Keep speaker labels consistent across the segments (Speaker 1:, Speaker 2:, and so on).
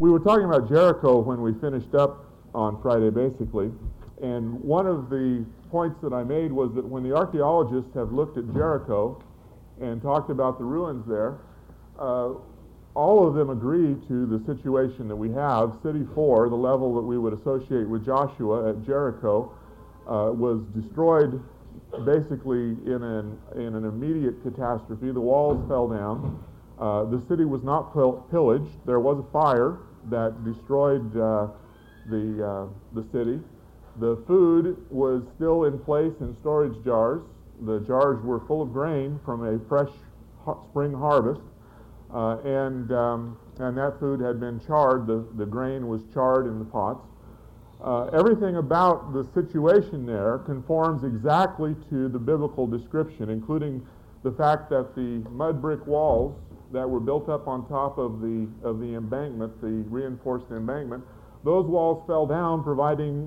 Speaker 1: We were talking about Jericho when we finished up on Friday, basically, and one of the points that I made was that when the archaeologists have looked at Jericho and talked about the ruins there, all of them agree to the situation that we have. City 4, the level that we would associate with Joshua at Jericho, was destroyed basically in an immediate catastrophe. The walls fell down. The city was not pillaged. There was a fire that destroyed the city. The food was still in place in storage jars. The jars were full of grain from a fresh spring harvest, and that food had been charred. The grain was charred in the pots. Everything about the situation there conforms exactly to the biblical description, including the fact that the mud brick walls that were built up on top of the embankment, the reinforced embankment, those walls fell down, providing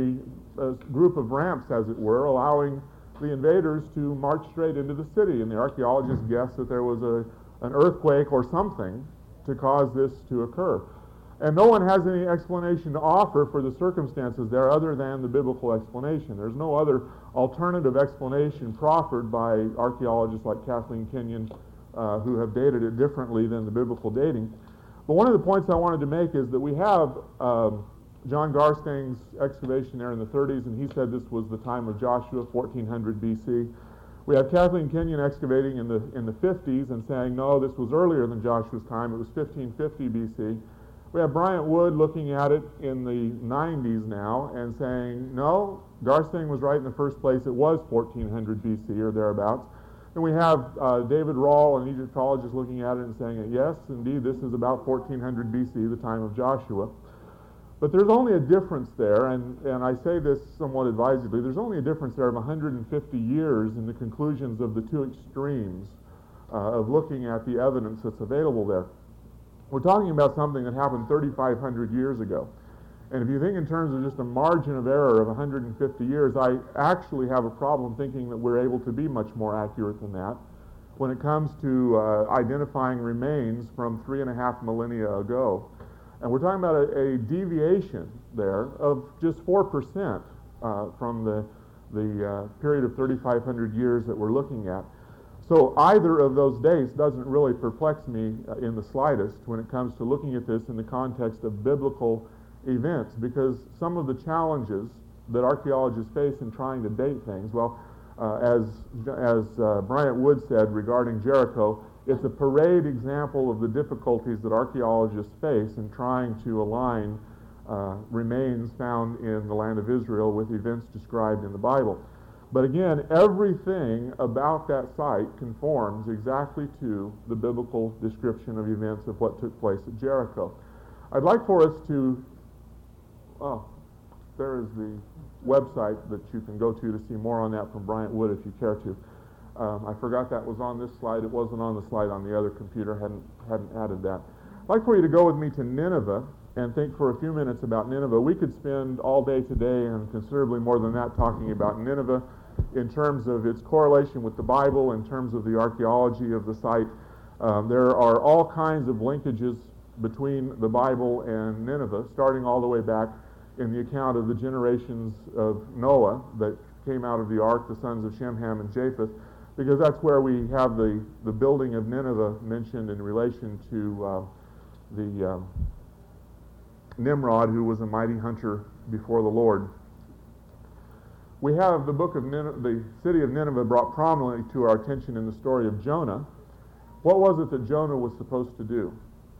Speaker 1: a group of ramps, as it were, allowing the invaders to march straight into the city. And the archaeologists guessed that there was an earthquake or something to cause this to occur. And no one has any explanation to offer for the circumstances there other than the biblical explanation. There's no other alternative explanation proffered by archaeologists like Kathleen Kenyon, who have dated it differently than the biblical dating. But one of the points I wanted to make is that we have John Garstang's excavation there in the 30s, and he said this was the time of Joshua, 1400 BC. We have Kathleen Kenyon excavating in the 50s and saying, no, this was earlier than Joshua's time. It was 1550 BC. We have Bryant Wood looking at it in the 90s now and saying, no, Garstang was right in the first place. It was 1400 BC or thereabouts. And we have David Rawl, an Egyptologist, looking at it and saying, yes, indeed, this is about 1400 BC, the time of Joshua. But there's only a difference there, and I say this somewhat advisedly, there's only a difference there of 150 years in the conclusions of the two extremes of looking at the evidence that's available there. We're talking about something that happened 3,500 years ago. And if you think in terms of just a margin of error of 150 years, I actually have a problem thinking that we're able to be much more accurate than that when it comes to identifying remains from 3.5 millennia ago. And we're talking about a deviation there of just 4% from the period of 3,500 years that we're looking at. So either of those dates doesn't really perplex me in the slightest when it comes to looking at this in the context of biblical events, because some of the challenges that archaeologists face in trying to date things, well, as Bryant Wood said regarding Jericho, it's a parade example of the difficulties that archaeologists face in trying to align remains found in the land of Israel with events described in the Bible. But again, everything about that site conforms exactly to the biblical description of events of what took place at Jericho. I'd like for us to, there is the website that you can go to see more on that from Bryant Wood if you care to. I forgot that was on this slide. It wasn't on the slide on the other computer. Hadn't added that. I'd like for you to go with me to Nineveh and think for a few minutes about Nineveh. We could spend all day today and considerably more than that talking about Nineveh in terms of its correlation with the Bible, in terms of the archaeology of the site. There are all kinds of linkages between the Bible and Nineveh, starting all the way back in the account of the generations of Noah that came out of the ark, the sons of Shem, Ham, and Japheth, because that's where we have the building of Nineveh mentioned in relation to the Nimrod, who was a mighty hunter before the Lord. We have the book of Nineveh, the city of Nineveh brought prominently to our attention in the story of Jonah. What was it that Jonah was supposed to do?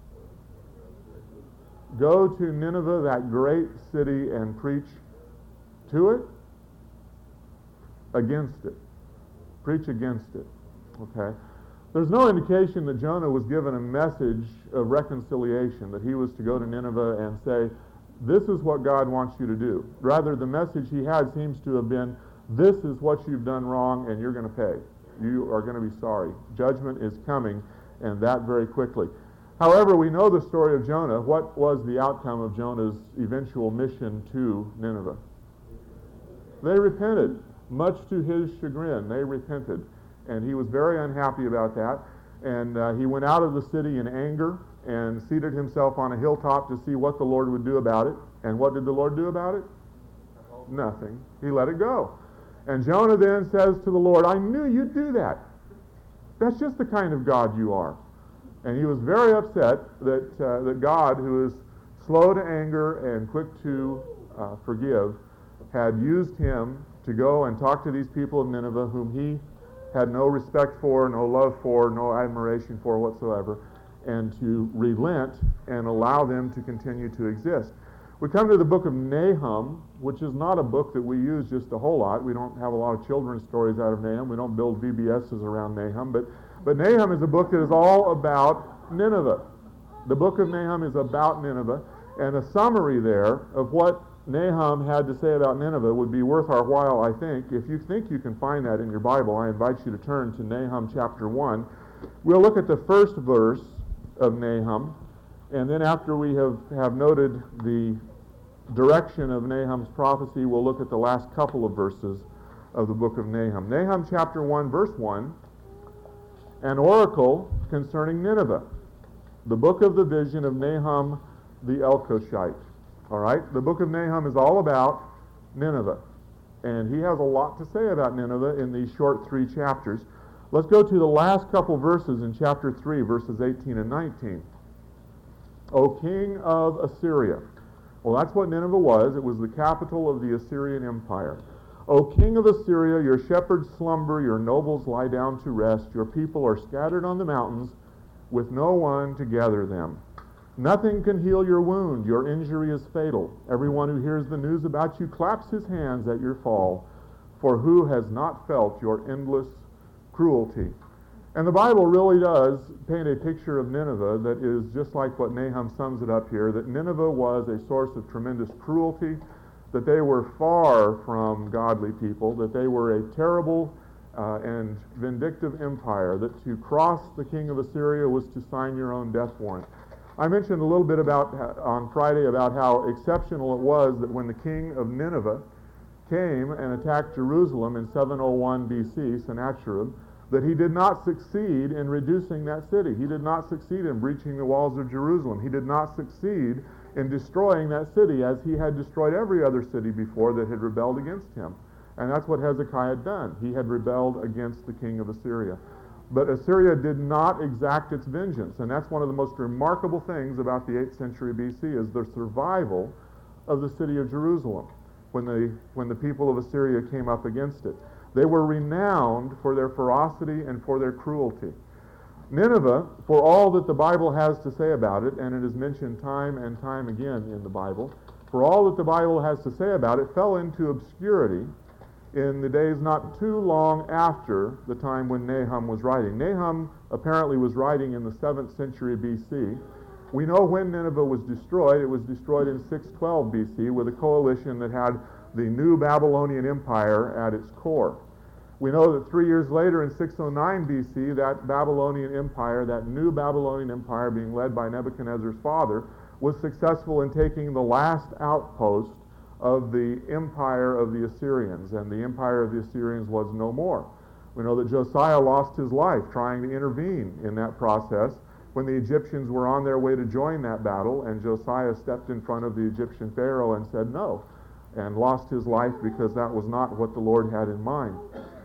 Speaker 1: Go to Nineveh, that great city, and preach to it? Against it. Preach against it. Okay? There's no indication that Jonah was given a message of reconciliation, that he was to go to Nineveh and say, this is what God wants you to do. Rather, the message he had seems to have been, this is what you've done wrong and you're going to pay. You are going to be sorry. Judgment is coming, and that very quickly. However, we know the story of Jonah. What was the outcome of Jonah's eventual mission to Nineveh? They repented. Much to his chagrin, they repented. And he was very unhappy about that. And he went out of the city in anger. and seated himself on a hilltop to see what the Lord would do about it. And what did the Lord do about it? Nothing. He let it go. And Jonah then says to the Lord, I knew you'd do that. That's just the kind of God you are. And he was very upset that God, who is slow to anger and quick to forgive, had used him to go and talk to these people of Nineveh whom he had no respect for, no love for, no admiration for whatsoever, and to relent and allow them to continue to exist. We come to the book of Nahum, which is not a book that we use just a whole lot. We don't have a lot of children's stories out of Nahum. We don't build VBSs around Nahum. But Nahum is a book that is all about Nineveh. The book of Nahum is about Nineveh. And a summary there of what Nahum had to say about Nineveh would be worth our while, I think. If you think you can find that in your Bible, I invite you to turn to Nahum chapter 1. We'll look at the first verse of Nahum, and then after we have noted the direction of Nahum's prophecy, we'll look at the last couple of verses of the book of Nahum. Nahum chapter 1, verse 1, an oracle concerning Nineveh, the book of the vision of Nahum the Elkoshite. All right, the book of Nahum is all about Nineveh, and he has a lot to say about Nineveh in these short 3 chapters. Let's go to the last couple verses in chapter 3, verses 18 and 19. O king of Assyria. Well, that's what Nineveh was. It was the capital of the Assyrian Empire. O king of Assyria, your shepherds slumber, your nobles lie down to rest, your people are scattered on the mountains with no one to gather them. Nothing can heal your wound. Your injury is fatal. Everyone who hears the news about you claps his hands at your fall. For who has not felt your endless cruelty? And the Bible really does paint a picture of Nineveh that is just like what Nahum sums it up here, that Nineveh was a source of tremendous cruelty, that they were far from godly people, that they were a terrible and vindictive empire, that to cross the king of Assyria was to sign your own death warrant. I mentioned a little bit on Friday about how exceptional it was that when the king of Nineveh came and attacked Jerusalem in 701 BC, Sennacherib, that he did not succeed in reducing that city. He did not succeed in breaching the walls of Jerusalem. He did not succeed in destroying that city as he had destroyed every other city before that had rebelled against him. And that's what Hezekiah had done. He had rebelled against the king of Assyria. But Assyria did not exact its vengeance, and that's one of the most remarkable things about the 8th century BC is the survival of the city of Jerusalem when the people of Assyria came up against it. They were renowned for their ferocity and for their cruelty. Nineveh, for all that the Bible has to say about it, and it is mentioned time and time again in the Bible, for all that the Bible has to say about it, fell into obscurity in the days not too long after the time when Nahum was writing. Nahum apparently was writing in the 7th century BC. We know when Nineveh was destroyed. It was destroyed in 612 BC with a coalition that had the new Babylonian Empire at its core. We know that 3 years later in 609 BC, that Babylonian Empire, that new Babylonian Empire being led by Nebuchadnezzar's father, was successful in taking the last outpost of the empire of the Assyrians, and the empire of the Assyrians was no more. We know that Josiah lost his life trying to intervene in that process when the Egyptians were on their way to join that battle, and Josiah stepped in front of the Egyptian Pharaoh and said no, and lost his life because that was not what the Lord had in mind.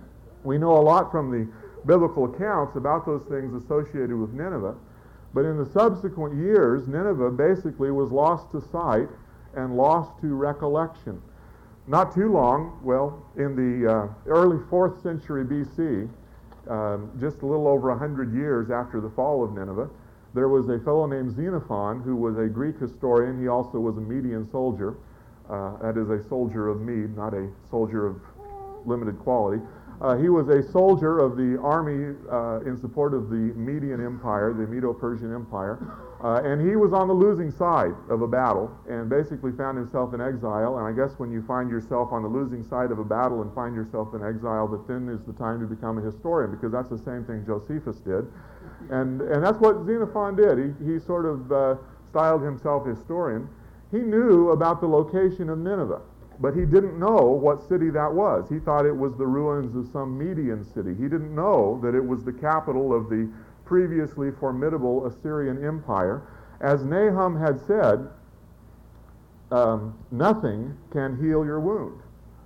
Speaker 1: We know a lot from the biblical accounts about those things associated with Nineveh, but in the subsequent years, Nineveh basically was lost to sight and lost to recollection. Not too long, well, in the early 4th century BC, just a little over 100 years after the fall of Nineveh, there was a fellow named Xenophon who was a Greek historian. He also was a Median soldier. That is a soldier of Mede, not a soldier of limited quality. He was a soldier of the army in support of the Median Empire, the Medo-Persian Empire, and he was on the losing side of a battle and basically found himself in exile. And I guess when you find yourself on the losing side of a battle and find yourself in exile, that then is the time to become a historian, because that's the same thing Josephus did. And that's what Xenophon did. He sort of styled himself historian. He knew about the location of Nineveh, but he didn't know what city that was. He thought it was the ruins of some Median city. He didn't know that it was the capital of the previously formidable Assyrian empire. As Nahum had said, nothing can heal your wound.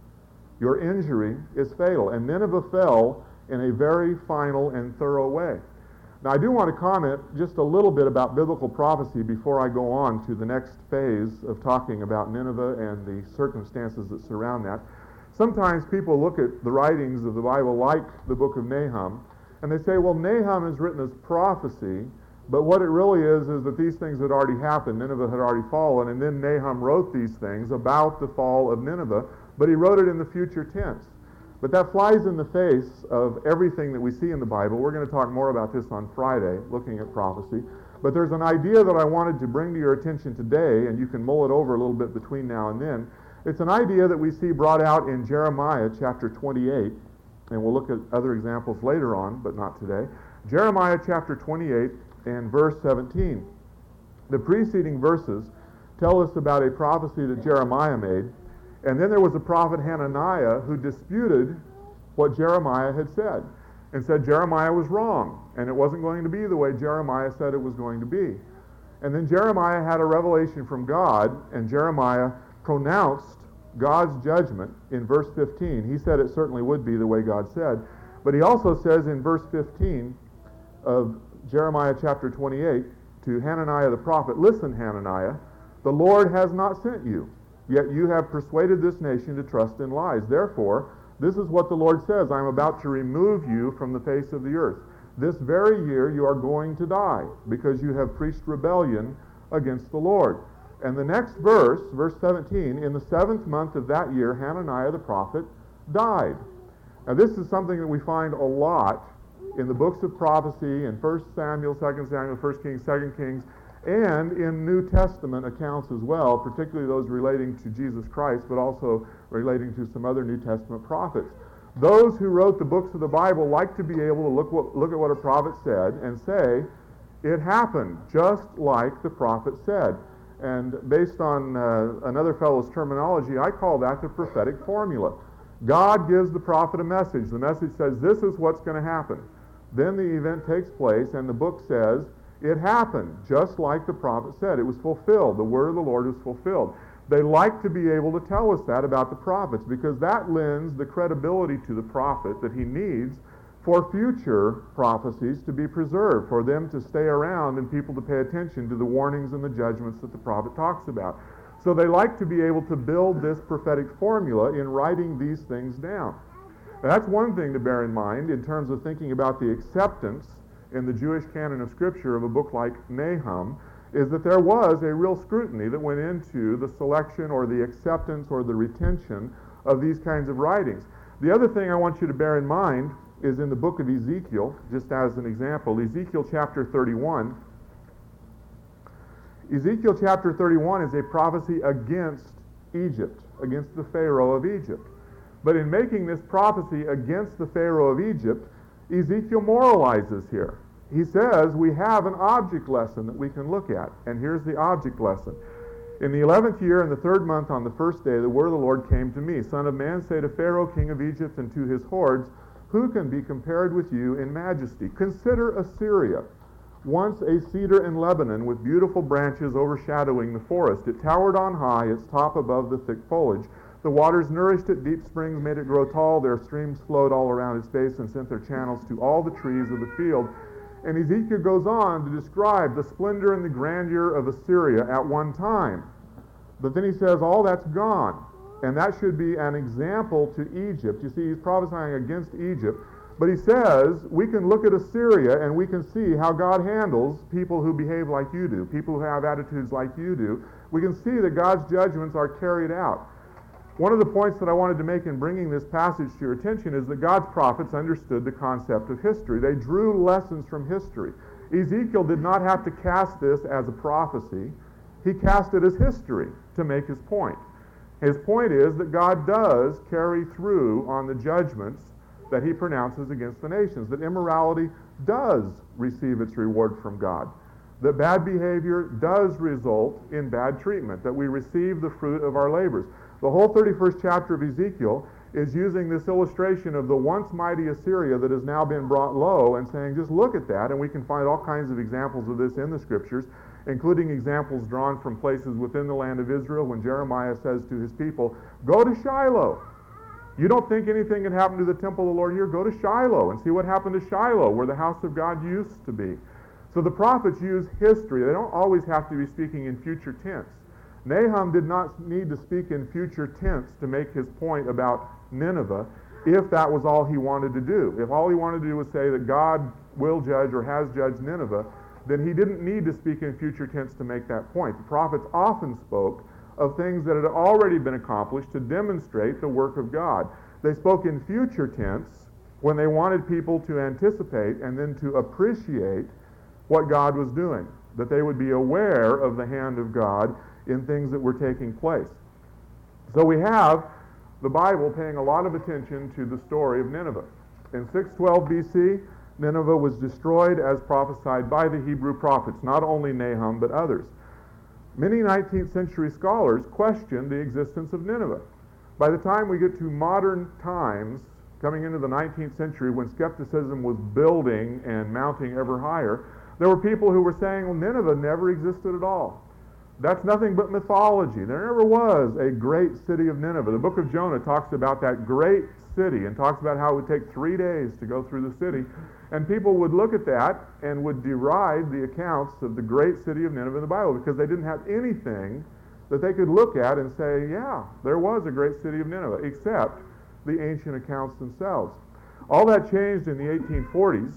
Speaker 1: Your injury is fatal. And Nineveh fell in a very final and thorough way. Now, I do want to comment just a little bit about biblical prophecy before I go on to the next phase of talking about Nineveh and the circumstances that surround that. Sometimes people look at the writings of the Bible like the book of Nahum, and they say, well, Nahum is written as prophecy, but what it really is that these things had already happened. Nineveh had already fallen, and then Nahum wrote these things about the fall of Nineveh, but he wrote it in the future tense. But that flies in the face of everything that we see in the Bible. We're going to talk more about this on Friday, looking at prophecy. But there's an idea that I wanted to bring to your attention today, and you can mull it over a little bit between now and then. It's an idea that we see brought out in Jeremiah chapter 28, and we'll look at other examples later on, but not today. Jeremiah chapter 28 and verse 17. The preceding verses tell us about a prophecy that Jeremiah made, and then there was a prophet Hananiah who disputed what Jeremiah had said and said Jeremiah was wrong and it wasn't going to be the way Jeremiah said it was going to be. And then Jeremiah had a revelation from God, and Jeremiah pronounced God's judgment in verse 15. He said it certainly would be the way God said, but he also says in verse 15 of Jeremiah chapter 28 to Hananiah the prophet, "Listen, Hananiah, the Lord has not sent you. Yet you have persuaded this nation to trust in lies. Therefore, this is what the Lord says, I am about to remove you from the face of the earth. This very year you are going to die, because you have preached rebellion against the Lord." And the next verse, verse 17, in the 7th month of that year, Hananiah the prophet died. Now this is something that we find a lot in the books of prophecy, in 1 Samuel, 2 Samuel, 1 Kings, 2 Kings, and in New Testament accounts as well, particularly those relating to Jesus Christ, but also relating to some other New Testament prophets. Those who wrote the books of the Bible like to be able to look at what a prophet said and say, it happened just like the prophet said. And based on another fellow's terminology, I call that the prophetic formula. God gives the prophet a message. The message says, this is what's going to happen. Then the event takes place, and the book says, it happened, just like the prophet said. It was fulfilled. The word of the Lord was fulfilled. They like to be able to tell us that about the prophets, because that lends the credibility to the prophet that he needs for future prophecies to be preserved, for them to stay around and people to pay attention to the warnings and the judgments that the prophet talks about. So they like to be able to build this prophetic formula in writing these things down. Now, that's one thing to bear in mind in terms of thinking about the acceptance in the Jewish canon of Scripture of a book like Nahum, is that there was a real scrutiny that went into the selection or the acceptance or the retention of these kinds of writings. The other thing I want you to bear in mind is in the book of Ezekiel, just as an example, Ezekiel chapter 31. Ezekiel chapter 31 is a prophecy against Egypt, against the Pharaoh of Egypt. But in making this prophecy against the Pharaoh of Egypt, Ezekiel moralizes here. He says we have an object lesson that we can look at, and here's the object lesson. In the 11th year, in the 3rd month, on the 1st day, the word of the Lord came to me. Son of man, say to Pharaoh, king of Egypt, and to his hordes, who can be compared with you in majesty? Consider Assyria, once a cedar in Lebanon with beautiful branches overshadowing the forest. It towered on high, its top above the thick foliage. The waters nourished it, deep springs made it grow tall. Their streams flowed all around its base and sent their channels to all the trees of the field. And Ezekiel goes on to describe the splendor and the grandeur of Assyria at one time. But then he says all that's gone. And that should be an example to Egypt. You see, he's prophesying against Egypt. But he says, we can look at Assyria and we can see how God handles people who behave like you do, people who have attitudes like you do. We can see that God's judgments are carried out. One of the points that I wanted to make in bringing this passage to your attention is that God's prophets understood the concept of history. They drew lessons from history. Ezekiel did not have to cast this as a prophecy. He cast it as history to make his point. His point is that God does carry through on the judgments that he pronounces against the nations, that immorality does receive its reward from God, that bad behavior does result in bad treatment, that we receive the fruit of our labors. The whole 31st chapter of Ezekiel is using this illustration of the once mighty Assyria that has now been brought low and saying, just look at that, and we can find all kinds of examples of this in the Scriptures, including examples drawn from places within the land of Israel when Jeremiah says to his people, go to Shiloh. You don't think anything can happen to the temple of the Lord here? Go to Shiloh and see what happened to Shiloh, where the house of God used to be. So the prophets use history. They don't always have to be speaking in future tense. Nahum did not need to speak in future tense to make his point about Nineveh if that was all he wanted to do. If all he wanted to do was say that God will judge or has judged Nineveh, then he didn't need to speak in future tense to make that point. The prophets often spoke of things that had already been accomplished to demonstrate the work of God. They spoke in future tense when they wanted people to anticipate and then to appreciate what God was doing, that they would be aware of the hand of God in things that were taking place. So we have the Bible paying a lot of attention to the story of Nineveh. In 612 BC, Nineveh was destroyed as prophesied by the Hebrew prophets, not only Nahum but others. Many 19th century scholars questioned the existence of Nineveh. By the time we get to modern times, coming into the 19th century when skepticism was building and mounting ever higher, there were people who were saying, well, Nineveh never existed at all. That's nothing but mythology. There never was a great city of Nineveh. The book of Jonah talks about that great city and talks about how it would take 3 days to go through the city. And people would look at that and would deride the accounts of the great city of Nineveh in the Bible because they didn't have anything that they could look at and say, yeah, there was a great city of Nineveh, except the ancient accounts themselves. All that changed in the 1840s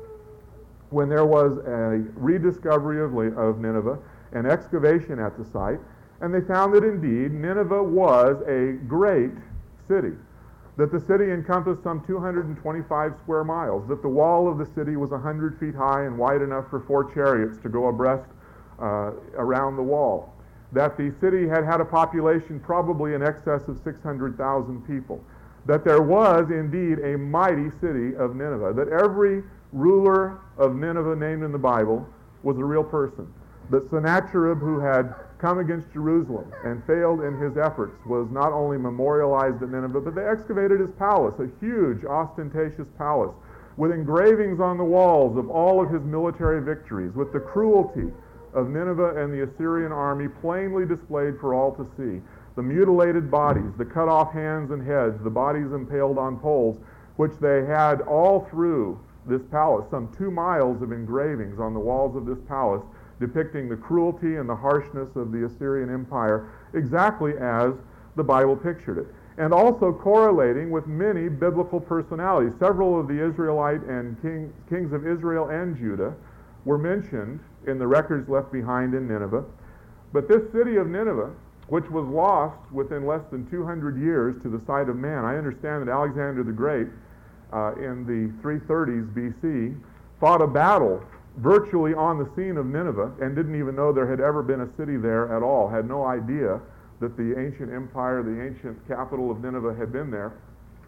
Speaker 1: when there was a rediscovery of Nineveh, an excavation at the site, and they found that indeed Nineveh was a great city, that the city encompassed some 225 square miles, that the wall of the city was 100 feet high and wide enough for 4 chariots to go abreast around the wall, that the city had had a population probably in excess of 600,000 people, that there was indeed a mighty city of Nineveh, that every ruler of Nineveh named in the Bible was a real person, that Sennacherib, who had come against Jerusalem and failed in his efforts, was not only memorialized at Nineveh, but they excavated his palace, a huge, ostentatious palace, with engravings on the walls of all of his military victories, with the cruelty of Nineveh and the Assyrian army plainly displayed for all to see. The mutilated bodies, the cut off hands and heads, the bodies impaled on poles, which they had all through this palace, some 2 miles of engravings on the walls of this palace, depicting the cruelty and the harshness of the Assyrian Empire, exactly as the Bible pictured it. And also correlating with many biblical personalities. Several of the Israelite and kings of Israel and Judah were mentioned in the records left behind in Nineveh. But this city of Nineveh, which was lost within less than 200 years to the sight of man, I understand that Alexander the Great, in the 330s BC, fought a battle virtually on the scene of Nineveh and didn't even know there had ever been a city there at all, had no idea that the ancient empire, the ancient capital of Nineveh had been there.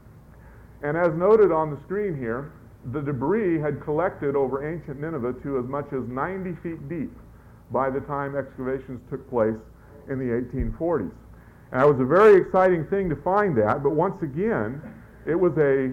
Speaker 1: And as noted on the screen here, the debris had collected over ancient Nineveh to as much as 90 feet deep by the time excavations took place in the 1840s. And it was a very exciting thing to find that, but once again, it was a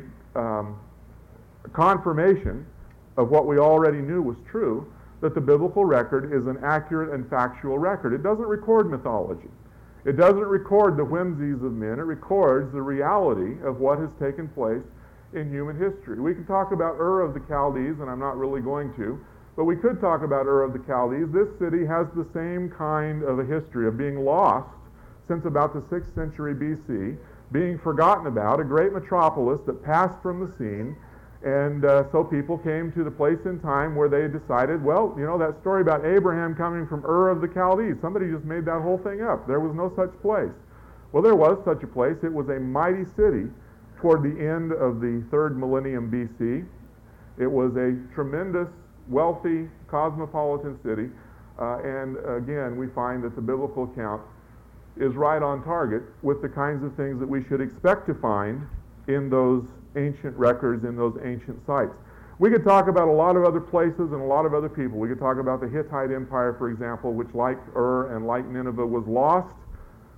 Speaker 1: confirmation of what we already knew was true, that the biblical record is an accurate and factual record. It doesn't record mythology. It doesn't record the whimsies of men. It records the reality of what has taken place in human history. We can talk about Ur of the Chaldees, and I'm not really going to, but we could talk about Ur of the Chaldees. This city has the same kind of a history of being lost since about the 6th century BC, being forgotten about, a great metropolis that passed from the scene. And so people came to the place in time where they decided, well, you know, that story about Abraham coming from Ur of the Chaldees, somebody just made that whole thing up. There was no such place. Well, there was such a place. It was a mighty city toward the end of the 3rd millennium BC. It was a tremendous, wealthy, cosmopolitan city. And again, we find that the biblical account is right on target with the kinds of things that we should expect to find in those ancient records, in those ancient sites. We could talk about a lot of other places and a lot of other people. We could talk about the Hittite Empire, for example, which like Ur and like Nineveh was lost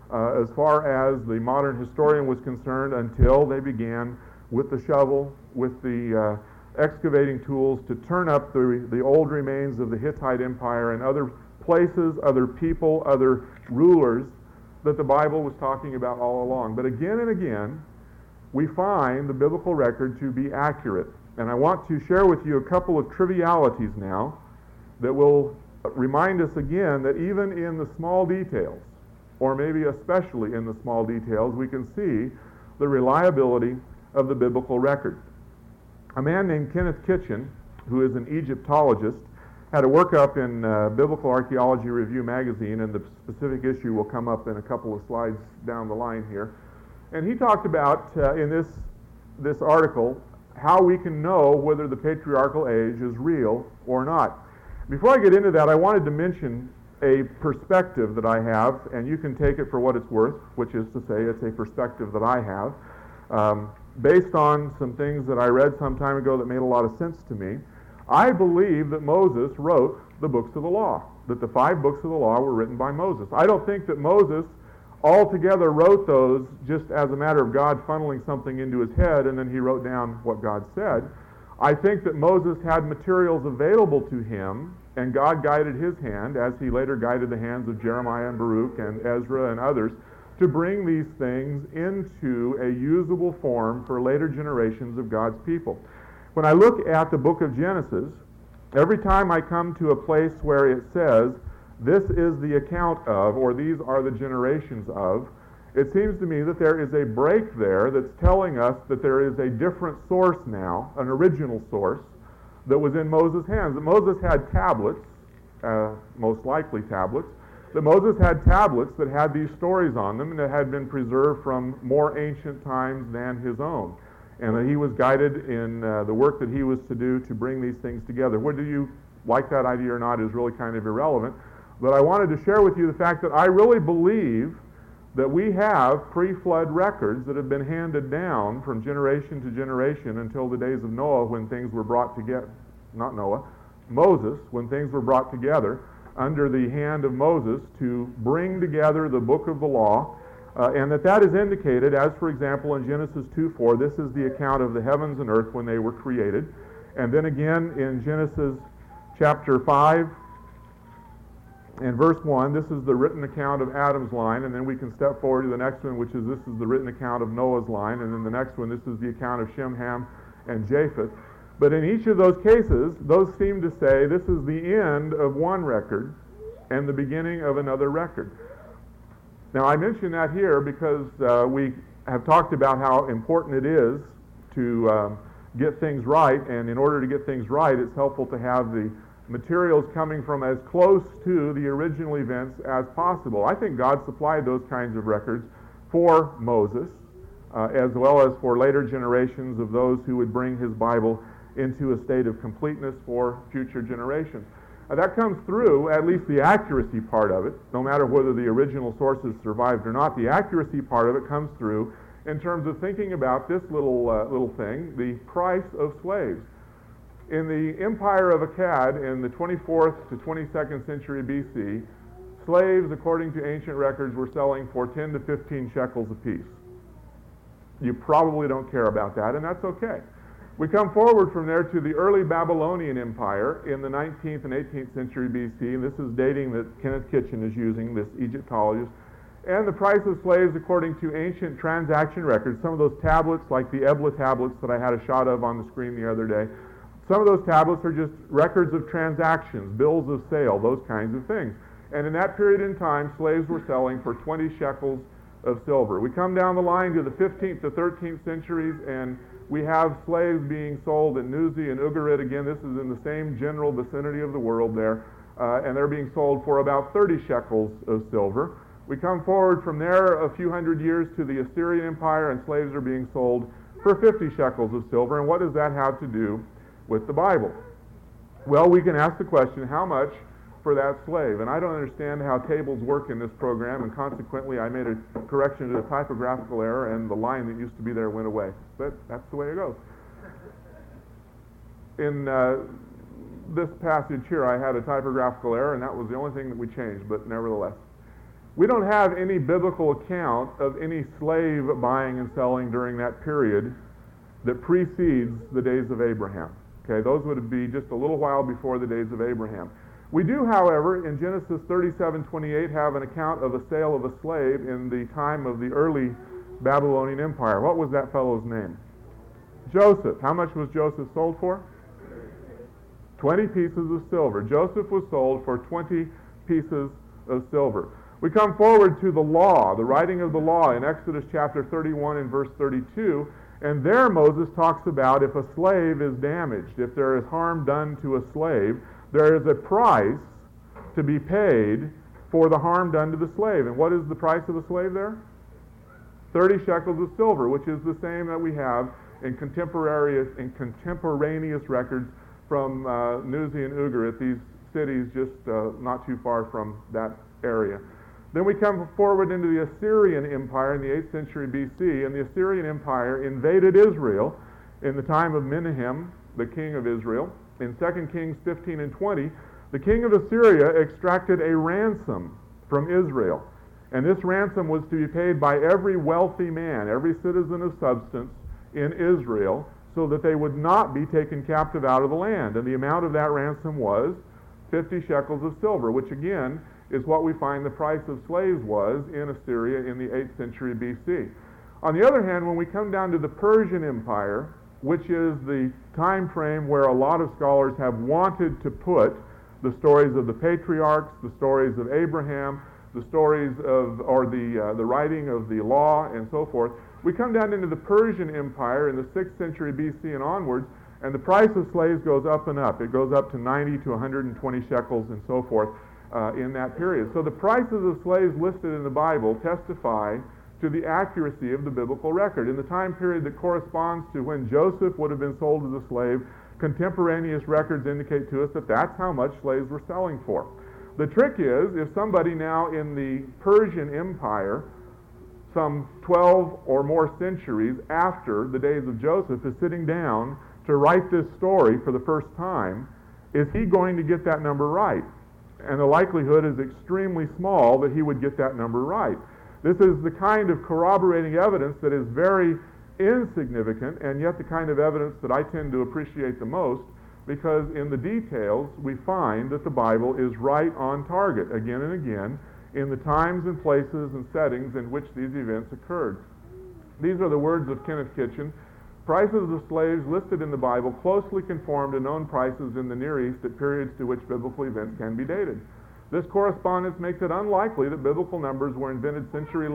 Speaker 1: as far as the modern historian was concerned until they began with the shovel, with the excavating tools to turn up the old remains of the Hittite Empire and other places, other people, other rulers that the Bible was talking about all along. But again and again, we find the biblical record to be accurate. And I want to share with you a couple of trivialities now that will remind us again that even in the small details, or maybe especially in the small details, we can see the reliability of the biblical record. A man named Kenneth Kitchen, who is an Egyptologist, had a workup in Biblical Archaeology Review magazine, and the specific issue will come up in a couple of slides down the line here. And he talked about, in this article, how we can know whether the patriarchal age is real or not. Before I get into that, I wanted to mention a perspective that I have, and you can take it for what it's worth, which is to say it's a perspective that I have, based on some things that I read some time ago that made a lot of sense to me. I believe that Moses wrote the books of the law, that the 5 books of the law were written by Moses. I don't think that Moses altogether wrote those just as a matter of God funneling something into his head and then he wrote down what God said. I think that Moses had materials available to him, and God guided his hand, as he later guided the hands of Jeremiah and Baruch and Ezra and others, to bring these things into a usable form for later generations of God's people. When I look at the book of Genesis, every time I come to a place where it says, this is the account of, or these are the generations of, it seems to me that there is a break there that's telling us that there is a different source now, an original source, that was in Moses' hands. That Moses had tablets, most likely tablets, that Moses had tablets that had these stories on them and that had been preserved from more ancient times than his own. And that he was guided in the work that he was to do to bring these things together. Whether you like that idea or not is really kind of irrelevant. But I wanted to share with you the fact that I really believe that we have pre-flood records that have been handed down from generation to generation until the days of Noah, when things were brought together. Not Noah, Moses, when things were brought together under the hand of Moses to bring together the book of the law. And that is indicated, as for example in Genesis 2:4, this is the account of the heavens and earth when they were created. And then again in Genesis chapter 5 and verse 1, this is the written account of Adam's line, and then we can step forward to the next one, which is this is the written account of Noah's line, and then the next one, this is the account of Shem, Ham, and Japheth. But in each of those cases, those seem to say this is the end of one record and the beginning of another record. Now, I mention that here because we have talked about how important it is to get things right, and in order to get things right, it's helpful to have the materials coming from as close to the original events as possible. I think God supplied those kinds of records for Moses, as well as for later generations of those who would bring his Bible into a state of completeness for future generations. That comes through, at least the accuracy part of it, no matter whether the original sources survived or not, the accuracy part of it comes through in terms of thinking about this little thing, the price of slaves. In the empire of Akkad in the 24th to 22nd century BC, slaves, according to ancient records, were selling for 10 to 15 shekels apiece. You probably don't care about that, and that's okay. We come forward from there to the early Babylonian Empire in the 19th and 18th century BC, and this is dating that Kenneth Kitchen is using, this Egyptologist. And the price of slaves, according to ancient transaction records, some of those tablets, like the Ebla tablets that I had a shot of on the screen the other day, some of those tablets are just records of transactions, bills of sale, those kinds of things. And in that period in time, slaves were selling for 20 shekels of silver. We come down the line to the 15th to 13th centuries, and we have slaves being sold in Nuzi and Ugarit. Again, this is in the same general vicinity of the world there, and they're being sold for about 30 shekels of silver. We come forward from there a few hundred years to the Assyrian Empire, and slaves are being sold for 50 shekels of silver. And what does that have to do with the Bible? Well, we can ask the question, how much for that slave? And I don't understand how tables work in this program, and consequently I made a correction to a typographical error, and the line that used to be there went away. But that's the way it goes. In this passage here, I had a typographical error, and that was the only thing that we changed, but nevertheless. We don't have any biblical account of any slave buying and selling during that period that precedes the days of Abraham. Okay, those would be just a little while before the days of Abraham. We do, however, in Genesis 37:28 have an account of a sale of a slave in the time of the early Babylonian Empire. What was that fellow's name? Joseph. How much was Joseph sold for? 20 pieces of silver. Joseph was sold for 20 pieces of silver. We come forward to the law, the writing of the law in Exodus chapter 31 and verse 32, and there Moses talks about if a slave is damaged, if there is harm done to a slave, there is a price to be paid for the harm done to the slave. And what is the price of a slave there? 30 shekels of silver, which is the same that we have in contemporaneous records from Nuzi and Ugar at these cities just not too far from that area. Then we come forward into the Assyrian Empire in the 8th century BC, and the Assyrian Empire invaded Israel in the time of Menahem, the king of Israel. In 2 Kings 15 and 20, the king of Assyria extracted a ransom from Israel. And this ransom was to be paid by every wealthy man, every citizen of substance in Israel, so that they would not be taken captive out of the land. And the amount of that ransom was 50 shekels of silver, which again is what we find the price of slaves was in Assyria in the 8th century BC. On the other hand, when we come down to the Persian Empire, which is the time frame where a lot of scholars have wanted to put the stories of the patriarchs, the stories of Abraham, the stories of, or the writing of the law and so forth, we come down into the Persian Empire in the 6th century BC and onwards, and the price of slaves goes up and up. It goes up to 90 to 120 shekels and so forth in that period. So the prices of slaves listed in the Bible testify to the accuracy of the biblical record. In the time period that corresponds to when Joseph would have been sold as a slave, contemporaneous records indicate to us that that's how much slaves were selling for. The trick is, if somebody now in the Persian Empire, some 12 or more centuries after the days of Joseph, is sitting down to write this story for the first time, is he going to get that number right? And the likelihood is extremely small that he would get that number right. This is the kind of corroborating evidence that is very insignificant, and yet the kind of evidence that I tend to appreciate the most, because in the details we find that the Bible is right on target again and again in the times and places and settings in which these events occurred. These are the words of Kenneth Kitchen. Prices of slaves listed in the Bible closely conform to known prices in the Near East at periods to which biblical events can be dated. This correspondence makes it unlikely that biblical numbers were invented centuries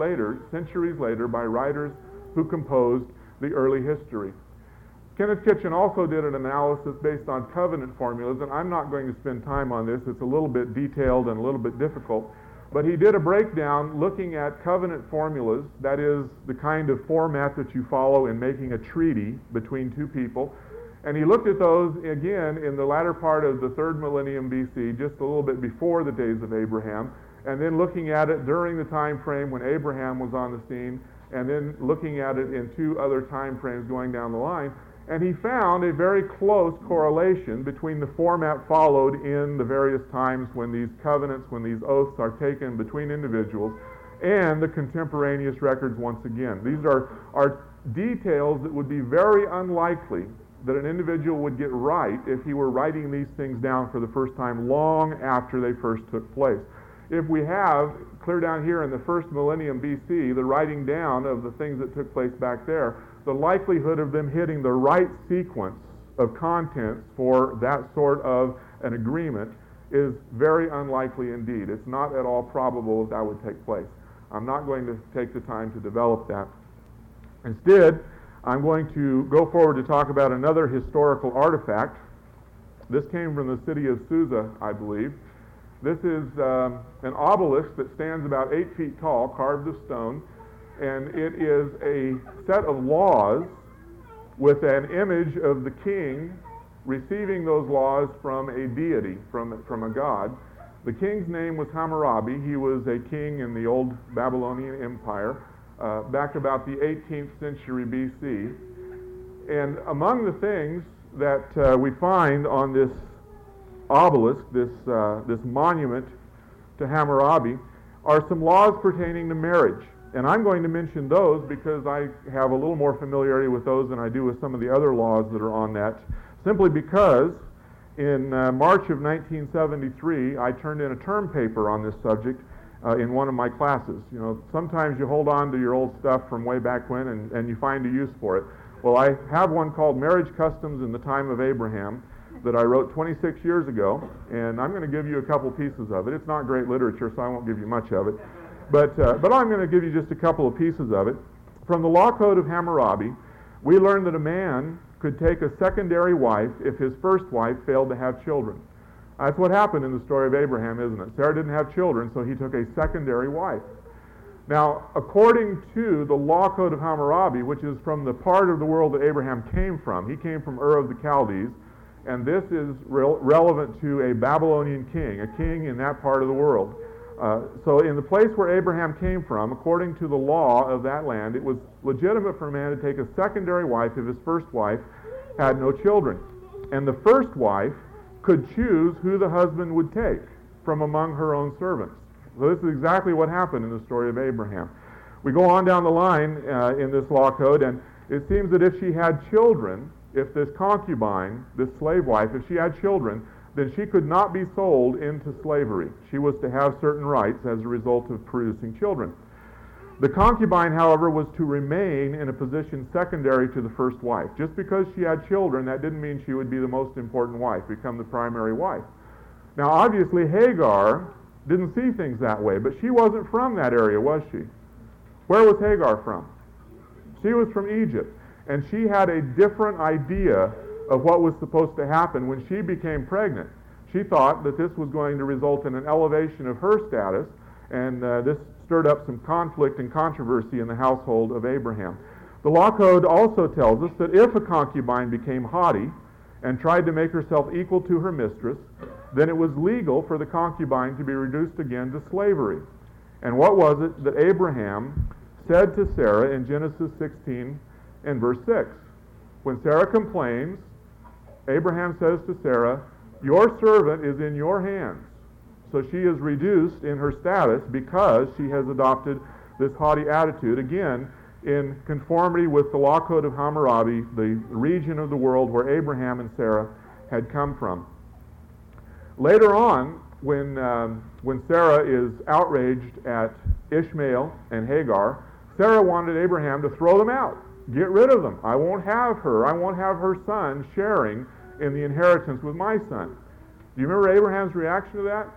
Speaker 1: later by writers who composed the early history. Kenneth Kitchen also did an analysis based on covenant formulas, and I'm not going to spend time on this. It's a little bit detailed and a little bit difficult. But he did a breakdown looking at covenant formulas, that is, the kind of format that you follow in making a treaty between two people. And he looked at those again in the latter part of the 3rd millennium BC, just a little bit before the days of Abraham, and then looking at it during the time frame when Abraham was on the scene, and then looking at it in 2 other time frames going down the line. And he found a very close correlation between the format followed in the various times when these covenants, when these oaths are taken between individuals, and the contemporaneous records once again. These are details that would be very unlikely that an individual would get right if he were writing these things down for the first time long after they first took place. If we have, clear down here in the 1st millennium BC, the writing down of the things that took place back there, the likelihood of them hitting the right sequence of contents for that sort of an agreement is very unlikely indeed. It's not at all probable that would take place. I'm not going to take the time to develop that. Instead, I'm going to go forward to talk about another historical artifact. This came from the city of Susa, I believe. This is an obelisk that stands about 8 feet tall, carved of stone, and it is a set of laws with an image of the king receiving those laws from a deity, from a god. The king's name was Hammurabi. He was a king in the old Babylonian Empire back about the 18th century BC. And among the things that we find on this obelisk, this monument to Hammurabi, are some laws pertaining to marriage. And I'm going to mention those because I have a little more familiarity with those than I do with some of the other laws that are on that, simply because in March of 1973, I turned in a term paper on this subject in one of my classes. You know, sometimes you hold on to your old stuff from way back when and you find a use for it. Well, I have one called Marriage Customs in the Time of Abraham that I wrote 26 years ago, and I'm going to give you a couple pieces of it. It's not great literature, so I won't give you much of it. But I'm going to give you just a couple of pieces of it. From the Law Code of Hammurabi, we learned that a man could take a secondary wife if his first wife failed to have children. That's what happened in the story of Abraham, isn't it? Sarah didn't have children, so he took a secondary wife. Now, according to the Law Code of Hammurabi, which is from the part of the world that Abraham came from, he came from Ur of the Chaldees, and this is relevant to a Babylonian king, a king in that part of the world. So in the place where Abraham came from, according to the law of that land, it was legitimate for a man to take a secondary wife if his first wife had no children. And the first wife could choose who the husband would take from among her own servants. So this is exactly what happened in the story of Abraham. We go on down the line in this law code, and it seems that if she had children, if this concubine, this slave wife, if she had children, then she could not be sold into slavery. She was to have certain rights as a result of producing children. The concubine, however, was to remain in a position secondary to the first wife. Just because she had children, that didn't mean she would be the most important wife, become the primary wife. Now, obviously, Hagar didn't see things that way, but she wasn't from that area, was she? Where was Hagar from? She was from Egypt, and she had a different idea of what was supposed to happen when she became pregnant. She thought that this was going to result in an elevation of her status, and this stirred up some conflict and controversy in the household of Abraham. The law code also tells us that if a concubine became haughty and tried to make herself equal to her mistress, then it was legal for the concubine to be reduced again to slavery. And what was it that Abraham said to Sarah in Genesis 16 and verse 6? When Sarah complains, Abraham says to Sarah, "Your servant is in your hands." So she is reduced in her status because she has adopted this haughty attitude, again, in conformity with the Law Code of Hammurabi, the region of the world where Abraham and Sarah had come from. Later on, when Sarah is outraged at Ishmael and Hagar, Sarah wanted Abraham to throw them out. Get rid of them. I won't have her. I won't have her son sharing in the inheritance with my son. Do you remember Abraham's reaction to that?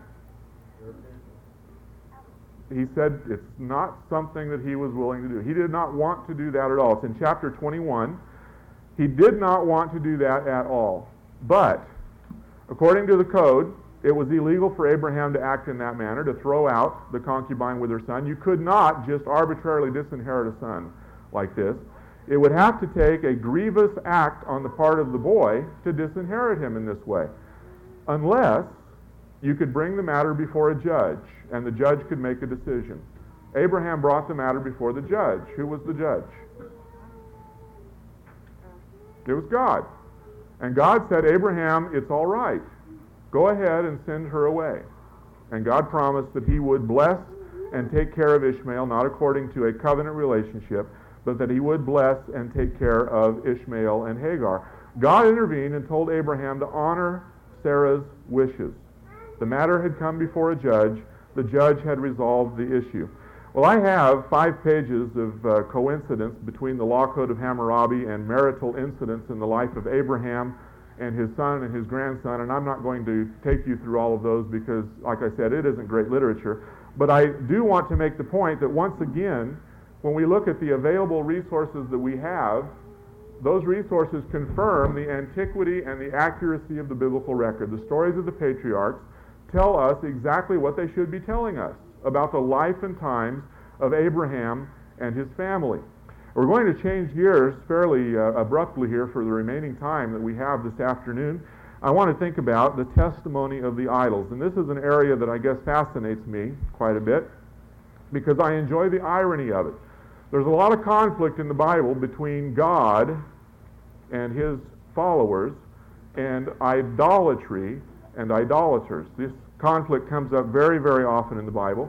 Speaker 1: He said it's not something that he was willing to do. He did not want to do that at all. It's in chapter 21. He did not want to do that at all. But, according to the code, it was illegal for Abraham to act in that manner, to throw out the concubine with her son. You could not just arbitrarily disinherit a son like this. It would have to take a grievous act on the part of the boy to disinherit him in this way, unless you could bring the matter before a judge, and the judge could make a decision. Abraham brought the matter before the judge. Who was the judge? It was God. And God said, Abraham, it's all right. Go ahead and send her away. And God promised that he would bless and take care of Ishmael, not according to a covenant relationship, but that he would bless and take care of Ishmael and Hagar. God intervened and told Abraham to honor Sarah's wishes. The matter had come before a judge. The judge had resolved the issue. Well, I have 5 pages of coincidence between the Law Code of Hammurabi and marital incidents in the life of Abraham and his son and his grandson, and I'm not going to take you through all of those because, like I said, it isn't great literature. But I do want to make the point that once again, when we look at the available resources that we have, those resources confirm the antiquity and the accuracy of the biblical record. The stories of the patriarchs tell us exactly what they should be telling us about the life and times of Abraham and his family. We're going to change gears fairly abruptly here for the remaining time that we have this afternoon. I want to think about the testimony of the idols. And this is an area that I guess fascinates me quite a bit because I enjoy the irony of it. There's a lot of conflict in the Bible between God and his followers and idolatry and idolaters. This conflict comes up very, very often in the Bible.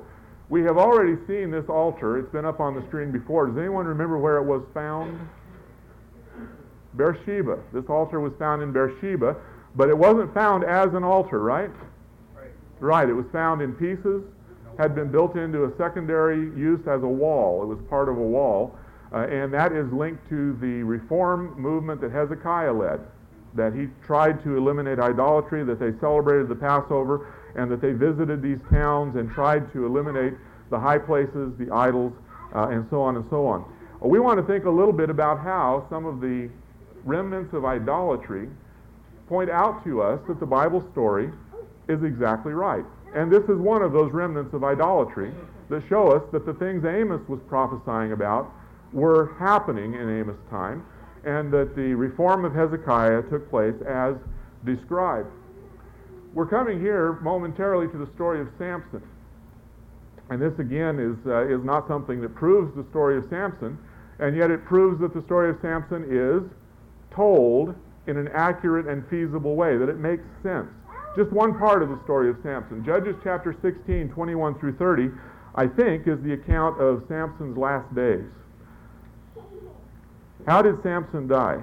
Speaker 1: We have already seen this altar. It's been up on the screen before. Does anyone remember where it was found? Beersheba. This altar was found in Beersheba, but it wasn't found as an altar, right? Right. It was found in pieces, had been built into a secondary use as a wall. It was part of a wall, and that is linked to the reform movement that Hezekiah led, that he tried to eliminate idolatry, that they celebrated the Passover, and that they visited these towns and tried to eliminate the high places, the idols, and so on and so on. We want to think a little bit about how some of the remnants of idolatry point out to us that the Bible story is exactly right. And this is one of those remnants of idolatry that show us that the things Amos was prophesying about were happening in Amos' time, and that the reform of Hezekiah took place as described. We're coming here momentarily to the story of Samson. And this again is not something that proves the story of Samson, and yet it proves that the story of Samson is told in an accurate and feasible way, that it makes sense. Just one part of the story of Samson. Judges chapter 16, 21 through 30, I think, is the account of Samson's last days. How did Samson die?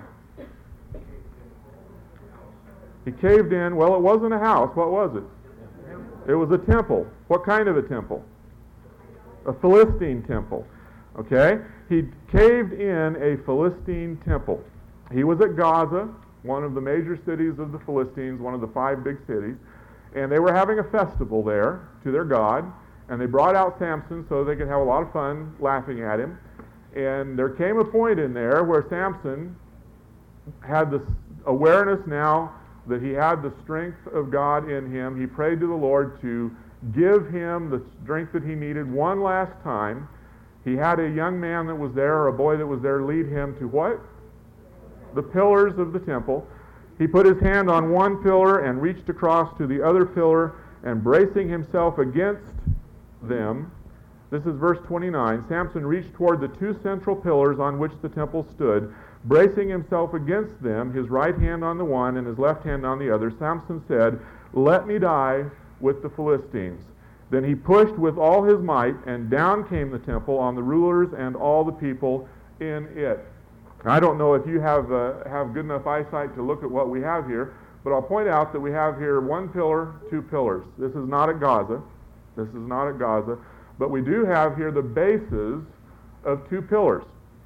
Speaker 1: He caved in. Well, it wasn't a house. What was it? It was a temple. What kind of a temple? A Philistine temple. Okay? He caved in a Philistine temple. He was at Gaza, one of the major cities of the Philistines, one of the 5 big cities, and they were having a festival there to their god, and they brought out Samson so they could have a lot of fun laughing at him. And there came a point in there where Samson had this awareness now that he had the strength of God in him. He prayed to the Lord to give him the strength that he needed one last time. He had a young man that was there, or a boy that was there, lead him to what? The pillars of the temple. He put his hand on one pillar and reached across to the other pillar, and bracing himself against them, this is verse 29, Samson reached toward the 2 central pillars on which the temple stood. Bracing himself against them, his right hand on the one and his left hand on the other, Samson said, "Let me die with the Philistines." Then he pushed with all his might, and down came the temple on the rulers and all the people in it. I don't know if you have good enough eyesight to look at what we have here, but I'll point out that we have here 1 pillar, 2 pillars. This is not at Gaza. This is not at Gaza. But we do have here the bases of 2 pillars.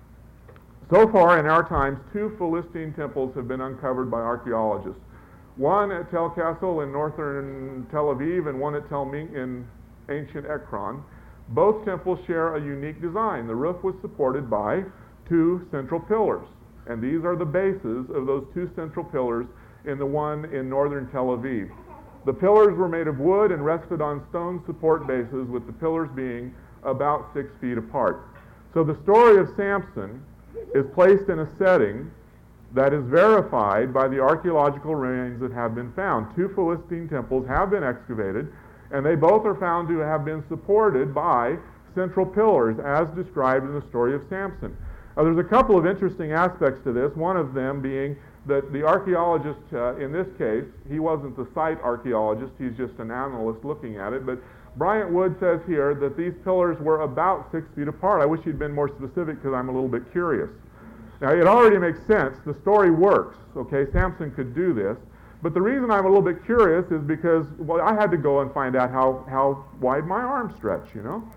Speaker 1: So far in our times, 2 Philistine temples have been uncovered by archaeologists. One at Tel Kassel in northern Tel Aviv, and one at Tel Ming in ancient Ekron. Both temples share a unique design. The roof was supported by 2 central pillars, and these are the bases of those 2 central pillars in the one in northern Tel Aviv. The pillars were made of wood and rested on stone support bases, with the pillars being about 6 feet apart. So the story of Samson is placed in a setting that is verified by the archaeological remains that have been found. 2 Philistine temples have been excavated, and they both are found to have been supported by central pillars, as described in the story of Samson. Now, there's a couple of interesting aspects to this, one of them being that the archaeologist, in this case, he wasn't the site archaeologist, he's just an analyst looking at it, but Bryant Wood says here that these pillars were about 6 feet apart. I wish he'd been more specific because I'm a little bit curious. Now, it already makes sense. The story works, okay? Samson could do this. But the reason I'm a little bit curious is because, well, I had to go and find out how wide my arms stretch, you know?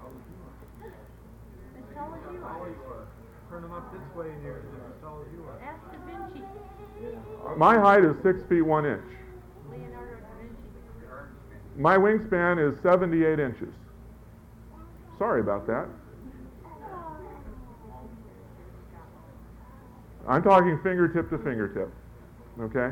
Speaker 2: As tall as you are. Turn them up this way here, as tall as you are. Ask Da Vinci.
Speaker 1: My height is 6 feet 1 inch.
Speaker 2: Leonardo da Vinci.
Speaker 1: My wingspan is 78 inches. Sorry about that. I'm talking fingertip to fingertip, okay?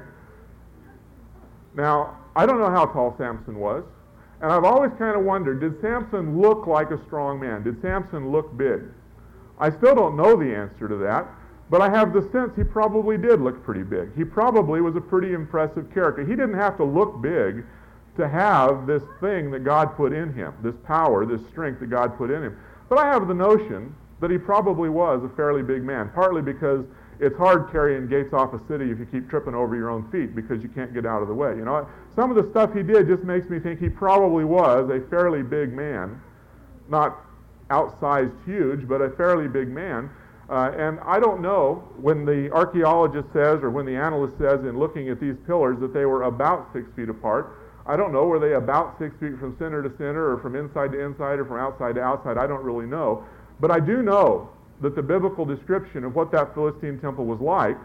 Speaker 1: Now, I don't know how tall Samson was, and I've always kind of wondered, did Samson look like a strong man? Did Samson look big? I still don't know the answer to that, but I have the sense he probably did look pretty big. He probably was a pretty impressive character. He didn't have to look big to have this thing that God put in him, this power, this strength that God put in him. But I have the notion that he probably was a fairly big man, partly because it's hard carrying gates off a city if you keep tripping over your own feet because you can't get out of the way. You know, some of the stuff he did just makes me think he probably was a fairly big man. not outsized huge, but a fairly big man. And I don't know when the archaeologist says or when the analyst says in looking at these pillars that they were about 6 feet apart. I don't know, were they about 6 feet from center to center or from inside to inside or from outside to outside? I don't really know. But I do know that the biblical description of what that Philistine temple was like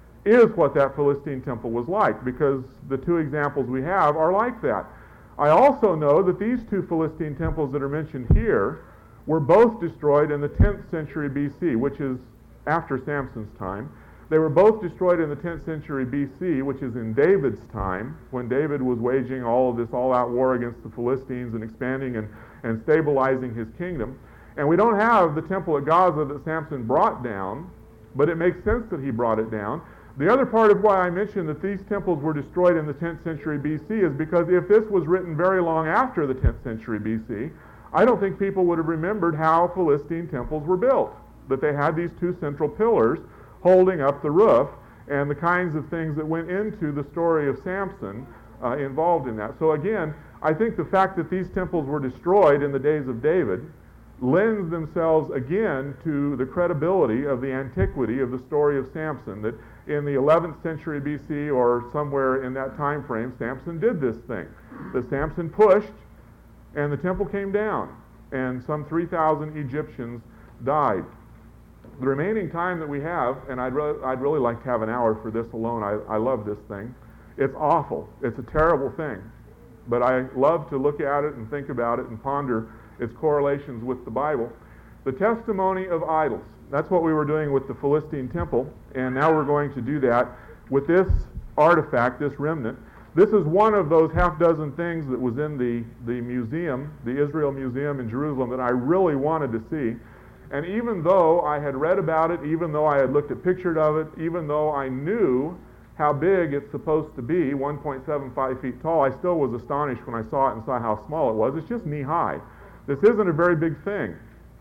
Speaker 1: is what that Philistine temple was like, because the 2 examples we have are like that. I also know that these 2 Philistine temples that are mentioned here were both destroyed in the 10th century BC, which is after Samson's time. They were both destroyed in the 10th century BC, which is in David's time, when David was waging all of this all-out war against the Philistines and expanding and stabilizing his kingdom. And we don't have the temple at Gaza that Samson brought down, but it makes sense that he brought it down. The other part of why I mentioned that these temples were destroyed in the 10th century BC is because if this was written very long after the 10th century BC, I don't think people would have remembered how Philistine temples were built, that they had these 2 central pillars holding up the roof and the kinds of things that went into the story of Samson involved in that. So again, I think the fact that these temples were destroyed in the days of David lends themselves again to the credibility of the antiquity of the story of Samson, that in the 11th century BC or somewhere in that time frame, Samson did this thing. That Samson pushed and the temple came down, and some 3,000 Egyptians died. The remaining time that we have, and I'd really like to have an hour for this alone. I love this thing. It's awful. It's a terrible thing. But I love to look at it and think about it and ponder its correlations with the Bible. The testimony of idols. That's what we were doing with the Philistine temple, and now we're going to do that with this artifact, this remnant. This is one of those half-dozen things that was in the museum, the Israel Museum in Jerusalem, that I really wanted to see. And even though I had read about it, even though I had looked at pictures of it, even though I knew how big it's supposed to be, 1.75 feet tall, I still was astonished when I saw it and saw how small it was. It's just knee-high. This isn't a very big thing.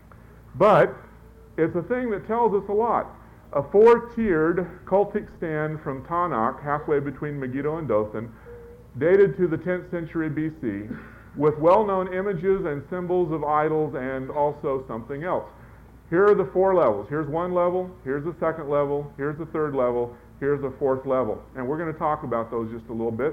Speaker 1: But it's a thing that tells us a lot. A 4-tiered cultic stand from Tanakh, halfway between Megiddo and Dothan, dated to the 10th century BC, with well-known images and symbols of idols and also something else. Here are the 4 levels. Here's 1 level, here's the 2nd level, here's the 3rd level, here's the 4th level. And we're going to talk about those just a little bit.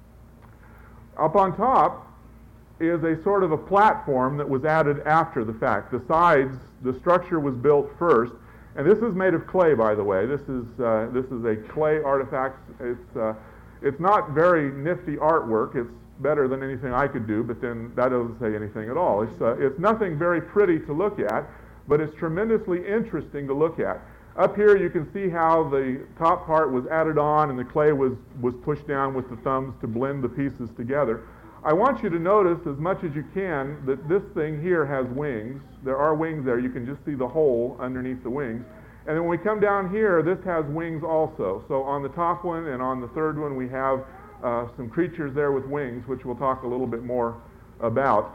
Speaker 1: Up on top is a sort of a platform that was added after the fact. The sides, the structure was built first. And this is made of clay, by the way. This is a clay artifact. It's not very nifty artwork. It's better than anything I could do, but then that doesn't say anything at all. It's nothing very pretty to look at, but it's tremendously interesting to look at. Up here you can see how the top part was added on and the clay was pushed down with the thumbs to blend the pieces together. I want you to notice as much as you can that this thing here has wings. There are wings there. You can just see the hole underneath the wings. And then when we come down here, this has wings also. So on the top one and on the 3rd one, we have some creatures there with wings, which we'll talk a little bit more about.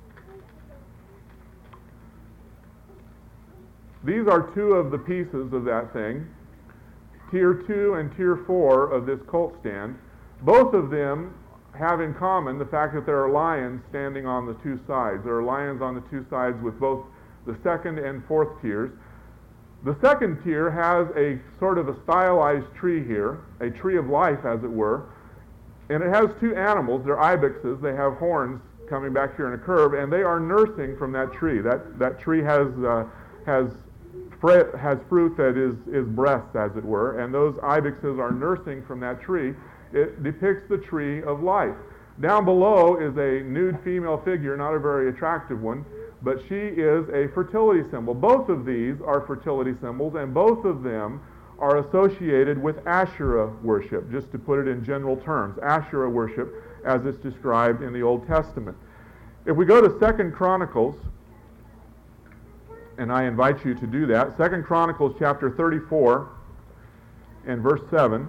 Speaker 1: These are 2 of the pieces of that thing, Tier 2 and Tier 4 of this cult stand. Both of them have in common the fact that there are lions standing on the 2 sides. There are lions on the 2 sides with both the 2nd and 4th tiers. The 2nd tier has a sort of a stylized tree here, a tree of life as it were, and it has 2 animals. They're ibexes. They have horns coming back here in a curve, and they are nursing from that tree. That tree has fruit that is breasts, as it were, and those ibexes are nursing from that tree. It depicts the tree of life. Down below is a nude female figure, not a very attractive one, but she is a fertility symbol. Both of these are fertility symbols, and both of them are associated with Asherah worship, just to put it in general terms. Asherah worship as it's described in the Old Testament. If we go to 2 Chronicles, and I invite you to do that, 2 Chronicles chapter 34 and verse 7.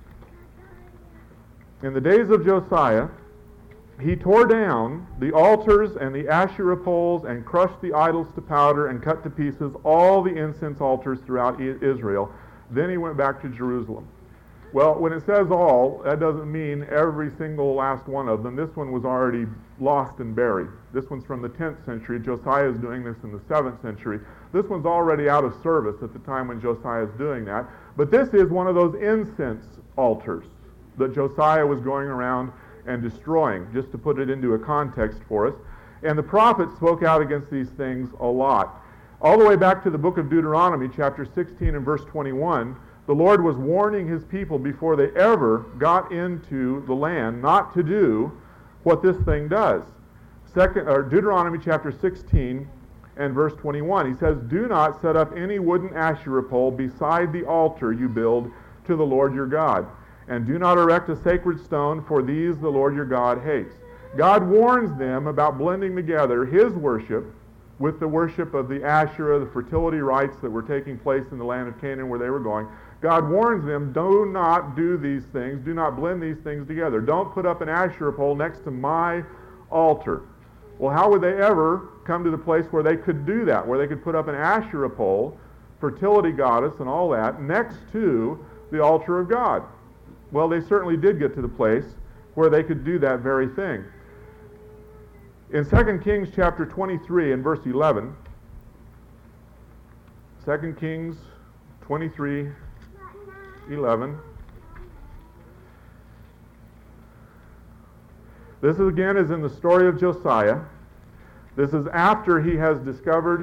Speaker 1: In the days of Josiah, he tore down the altars and the Asherah poles and crushed the idols to powder and cut to pieces all the incense altars throughout Israel. Then he went back to Jerusalem. Well, when it says all, that doesn't mean every single last one of them. This one was already lost and buried. This one's from the 10th century. Josiah is doing this in the 7th century. This one's already out of service at the time when Josiah is doing that. But this is one of those incense altars that Josiah was going around and destroying, just to put it into a context for us. And the prophets spoke out against these things a lot. All the way back to the book of Deuteronomy, chapter 16 and verse 21, the Lord was warning his people before they ever got into the land not to do what this thing does. Deuteronomy chapter 16 and verse 21, he says, "Do not set up any wooden Asherah pole beside the altar you build to the Lord your God, and do not erect a sacred stone, for these the Lord your God hates." God warns them about blending together his worship with the worship of the Asherah, the fertility rites that were taking place in the land of Canaan where they were going. God warns them, do not do these things, do not blend these things together. Don't put up an Asherah pole next to my altar. Well, how would they ever come to the place where they could do that, where they could put up an Asherah pole, fertility goddess and all that, next to the altar of God? Well, they certainly did get to the place where they could do that very thing. In 2 Kings chapter 23 and verse 11, 2 Kings 23:11. This again is in the story of Josiah. This is after he has discovered.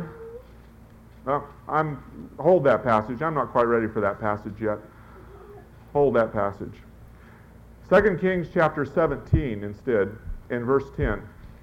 Speaker 1: Hold that passage. I'm not quite ready for that passage yet. Hold that passage. 2 Kings chapter 17 instead, in verse 10.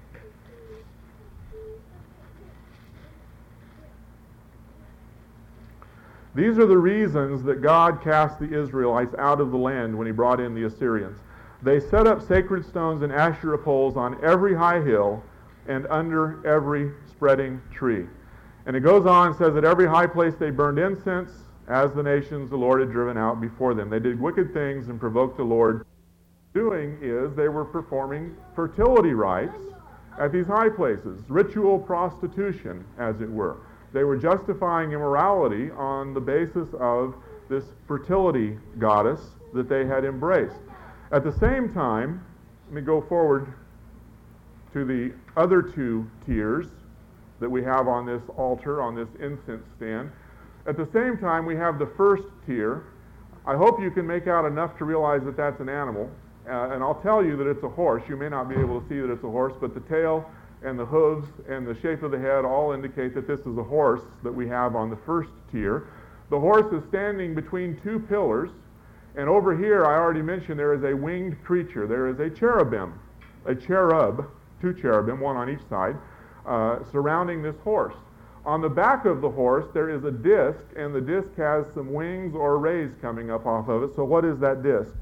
Speaker 1: These are the reasons that God cast the Israelites out of the land when he brought in the Assyrians. They set up sacred stones and Asherah poles on every high hill and under every spreading tree. And it goes on and says, at every high place they burned incense, as the nations the Lord had driven out before them. They did wicked things and provoked the Lord. Doing is they were performing fertility rites at these high places, ritual prostitution, as it were. They were justifying immorality on the basis of this fertility goddess that they had embraced. At the same time, let me go forward to the other two tiers that we have on this altar, on this incense stand. At the same time, we have the first tier. I hope you can make out enough to realize that that's an animal. And I'll tell you that it's a horse. You may not be able to see that it's a horse, but the tail and the hooves and the shape of the head all indicate that this is a horse that we have on the first tier. The horse is standing between two pillars, and over here, I already mentioned, there is a winged creature. There is a cherub, two cherubim, one on each side, surrounding this horse. On the back of the horse, there is a disc, and the disc has some wings or rays coming up off of it. So what is that disc?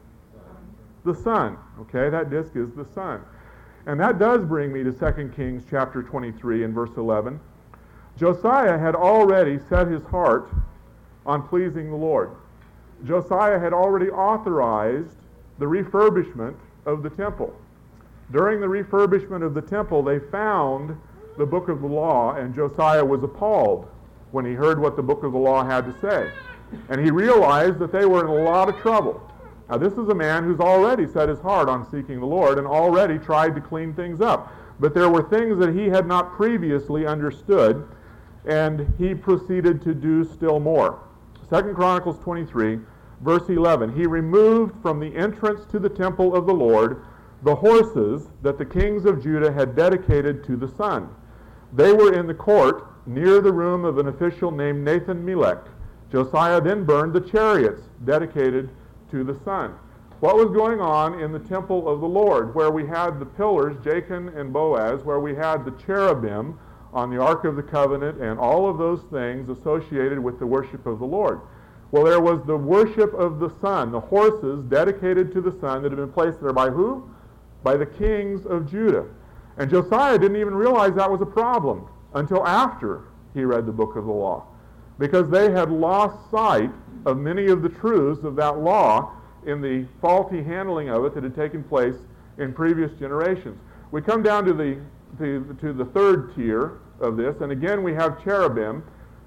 Speaker 1: The sun. Okay, that disc is the sun. And that does bring me to 2 Kings chapter 23 and verse 11. Josiah had already set his heart on pleasing the Lord. Josiah had already authorized the refurbishment of the temple. During the refurbishment of the temple, they found the book of the law, and Josiah was appalled when he heard what the book of the law had to say. And he realized that they were in a lot of trouble. Now, this is a man who's already set his heart on seeking the Lord and already tried to clean things up. But there were things that he had not previously understood, and he proceeded to do still more. 2 Chronicles 23, verse 11, he removed from the entrance to the temple of the Lord the horses that the kings of Judah had dedicated to the sun. They were in the court near the room of an official named Nathan-Melech. Josiah then burned the chariots dedicated to the sun. What was going on in the temple of the Lord, where we had the pillars, Jachin and Boaz, where we had the cherubim on the Ark of the Covenant, and all of those things associated with the worship of the Lord? Well, there was the worship of the sun, the horses dedicated to the sun that had been placed there by who? By the kings of Judah. And Josiah didn't even realize that was a problem until after he read the book of the law, because they had lost sight of many of the truths of that law in the faulty handling of it that had taken place in previous generations. We come down to the third tier of this, and again we have cherubim.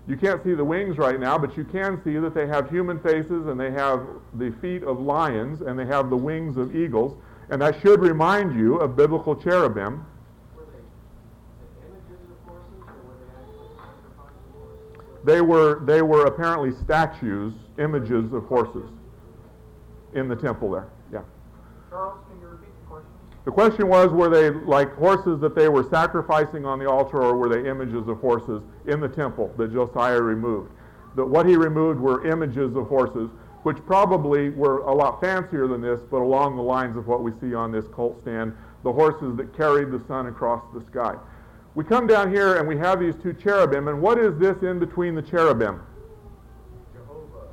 Speaker 1: You can't see the wings right now, but you can see that they have human faces, and they have the feet of lions, and they have the wings of eagles. And that should remind you of biblical cherubim.
Speaker 2: Were they images of horses, or were they actually sacrificing horses?
Speaker 1: They were apparently statues, images of horses in the temple there. Yeah.
Speaker 2: Charles, can you repeat the question?
Speaker 1: The question was, were they like horses that they were sacrificing on the altar, or were they images of horses in the temple that Josiah removed? What he removed were images of horses, which probably were a lot fancier than this, but along the lines of what we see on this cult stand, the horses that carried the sun across the sky. We come down here and we have these two cherubim, and what is this in between the cherubim?
Speaker 2: Jehovah.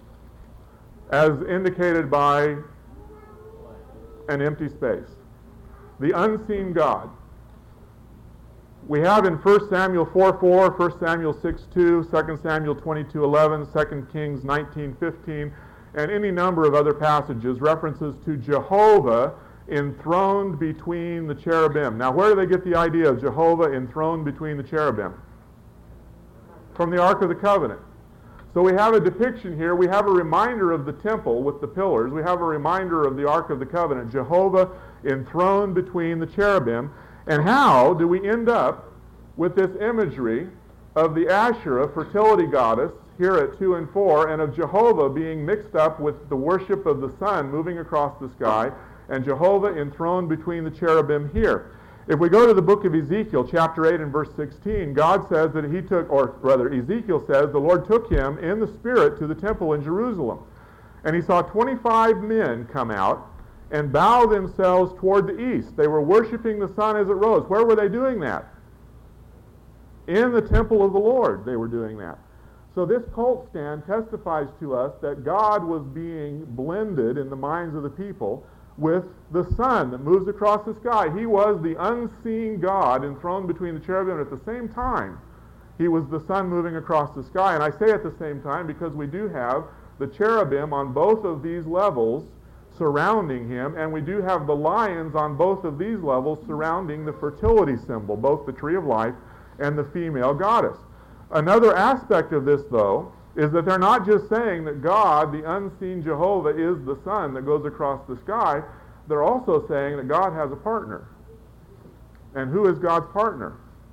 Speaker 1: As indicated by an empty space. The unseen God. We have in 1 Samuel 4:4, 1 Samuel 6:2, 2 Samuel 22:11, 2 Kings 19:15, and any number of other passages, references to Jehovah enthroned between the cherubim. Now, where do they get the idea of Jehovah enthroned between the cherubim? From the Ark of the Covenant. So we have a depiction here. We have a reminder of the temple with the pillars. We have a reminder of the Ark of the Covenant, Jehovah enthroned between the cherubim. And how do we end up with this imagery of the Asherah, fertility goddess, here at 2 and 4, and of Jehovah being mixed up with the worship of the sun moving across the sky, and Jehovah enthroned between the cherubim here? If we go to the book of Ezekiel, chapter 8 and verse 16, God says that he took, or rather Ezekiel says, the Lord took him in the spirit to the temple in Jerusalem. And he saw 25 men come out and bow themselves toward the east. They were worshiping the sun as it rose. Where were they doing that? In the temple of the Lord they were doing that. So this cult stand testifies to us that God was being blended in the minds of the people with the sun that moves across the sky. He was the unseen God enthroned between the cherubim, and at the same time, he was the sun moving across the sky. And I say at the same time because we do have the cherubim on both of these levels surrounding him, and we do have the lions on both of these levels surrounding the fertility symbol, both the tree of life and the female goddess. Another aspect of this, though, is that they're not just saying that God, the unseen Jehovah, is the sun that goes across the sky. They're also saying that God has a partner. And who is God's partner?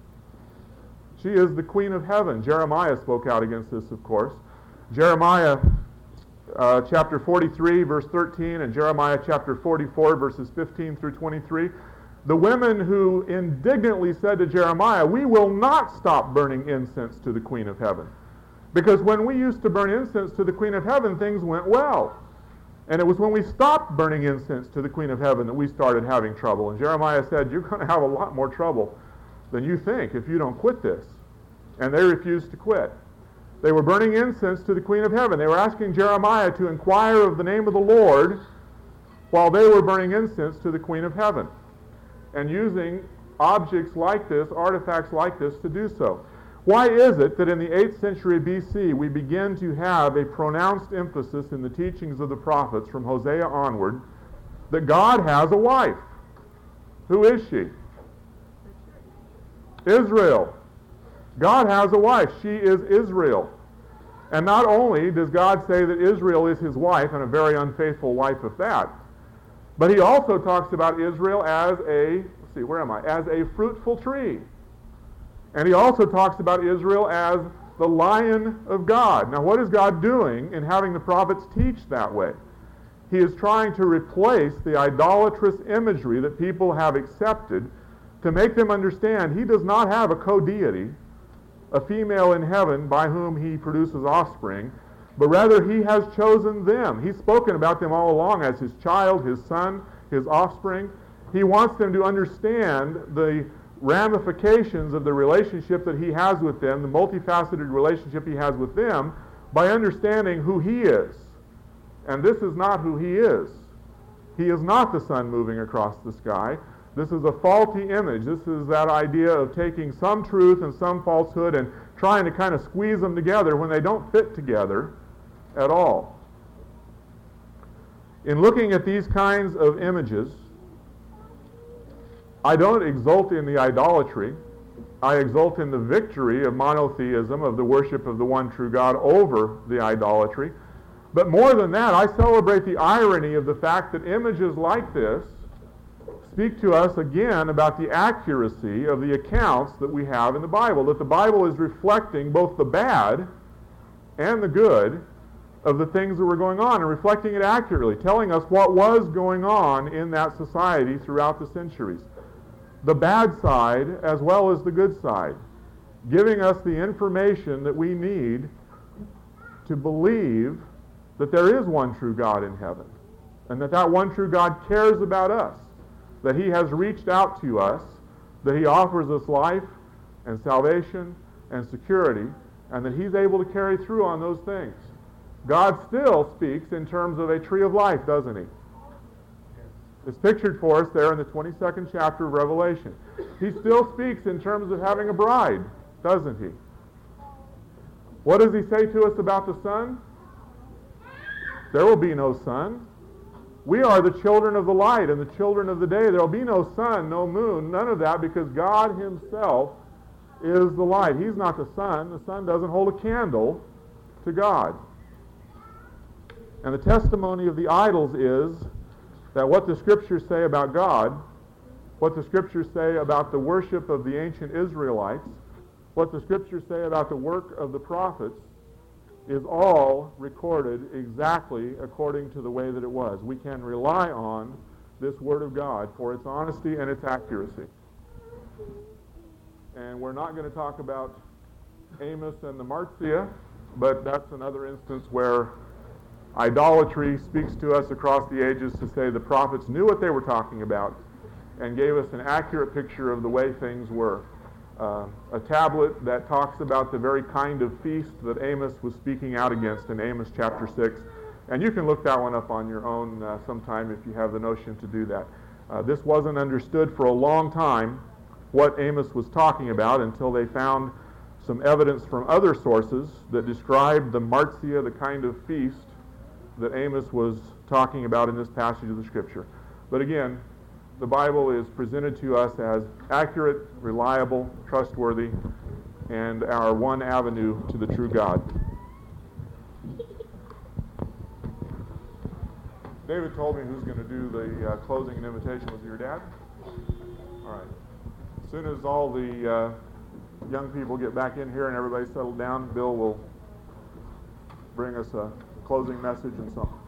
Speaker 1: She is the Queen of Heaven. Jeremiah spoke out against this, of course. Jeremiah chapter 43, verse 13, and Jeremiah chapter 44, verses 15 through 23. The women who indignantly said to Jeremiah, "We will not stop burning incense to the Queen of Heaven." Because when we used to burn incense to the Queen of Heaven, things went well. And it was when we stopped burning incense to the Queen of Heaven that we started having trouble. And Jeremiah said, "You're going to have a lot more trouble than you think if you don't quit this." And they refused to quit. They were burning incense to the Queen of Heaven. They were asking Jeremiah to inquire of the name of the Lord while they were burning incense to the Queen of Heaven, and using objects like this, artifacts like this, to do so. Why is it that in the 8th century BC we begin to have a pronounced emphasis in the teachings of the prophets from Hosea onward that God has a wife? Who is she? Israel. God has a wife. She is Israel. And not only does God say that Israel is his wife, and a very unfaithful wife at that, but he also talks about Israel as as a fruitful tree. And he also talks about Israel as the lion of God. Now, what is God doing in having the prophets teach that way? He is trying to replace the idolatrous imagery that people have accepted to make them understand he does not have a co-deity, a female in heaven by whom he produces offspring, but rather he has chosen them. He's spoken about them all along as his child, his son, his offspring. He wants them to understand the ramifications of the relationship that he has with them, the multifaceted relationship he has with them, by understanding who he is. And this is not who he is. He is not the sun moving across the sky. This is a faulty image. This is that idea of taking some truth and some falsehood and trying to kind of squeeze them together when they don't fit together at all. In looking at these kinds of images, I don't exult in the idolatry. I exult in the victory of monotheism, of the worship of the one true God over the idolatry. But more than that, I celebrate the irony of the fact that images like this speak to us again about the accuracy of the accounts that we have in the Bible, that the Bible is reflecting both the bad and the good of the things that were going on, and reflecting it accurately, telling us what was going on in that society throughout the centuries. The bad side as well as the good side, giving us the information that we need to believe that there is one true God in heaven, and that one true God cares about us, that he has reached out to us, that he offers us life and salvation and security, and that he's able to carry through on those things. God still speaks in terms of a tree of life, doesn't he? It's pictured for us there in the 22nd chapter of Revelation. He still speaks in terms of having a bride, doesn't he? What does he say to us about the sun? There will be no sun. We are the children of the light and the children of the day. There will be no sun, no moon, none of that, because God himself is the light. He's not the sun. The sun doesn't hold a candle to God. And the testimony of the idols is that what the Scriptures say about God, what the Scriptures say about the worship of the ancient Israelites, what the Scriptures say about the work of the prophets, is all recorded exactly according to the way that it was. We can rely on this Word of God for its honesty and its accuracy. And we're not going to talk about Amos and the Marcia, but that's another instance where idolatry speaks to us across the ages to say the prophets knew what they were talking about and gave us an accurate picture of the way things were. A tablet that talks about the very kind of feast that Amos was speaking out against in Amos chapter 6. And you can look that one up on your own sometime if you have the notion to do that. This wasn't understood for a long time what Amos was talking about until they found some evidence from other sources that described the Marcia, the kind of feast that Amos was talking about in this passage of the Scripture. But again, the Bible is presented to us as accurate, reliable, trustworthy, and our one avenue to the true God. David told me who's going to do the closing and invitation. Was it your dad? All right. As soon as all the young people get back in here and everybody settled down, Bill will bring us a closing message and something.